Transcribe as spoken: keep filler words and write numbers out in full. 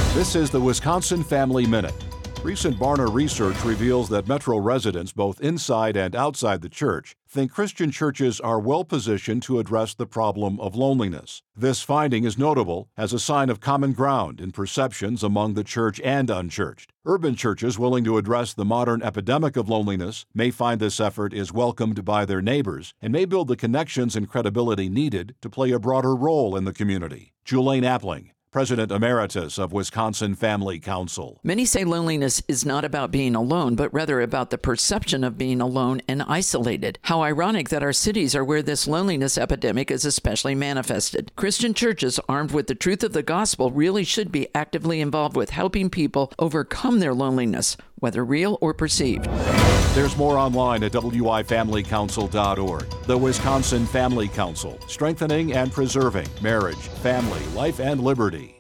This is the Wisconsin Family Minute. Recent Barna research reveals that Metro residents, both inside and outside the church, think Christian churches are well positioned to address the problem of loneliness. This finding is notable as a sign of common ground in perceptions among the church and unchurched. Urban churches willing to address the modern epidemic of loneliness may find this effort is welcomed by their neighbors and may build the connections and credibility needed to play a broader role in the community. Julaine Appling, President Emeritus of Wisconsin Family Council. Many say loneliness is not about being alone, but rather about the perception of being alone and isolated. How ironic that our cities are where this loneliness epidemic is especially manifested. Christian churches, armed with the truth of the gospel, really should be actively involved with helping people overcome their loneliness, whether real or perceived. There's more online at w i family council dot org. The Wisconsin Family Council, strengthening and preserving marriage, family, life, and liberty.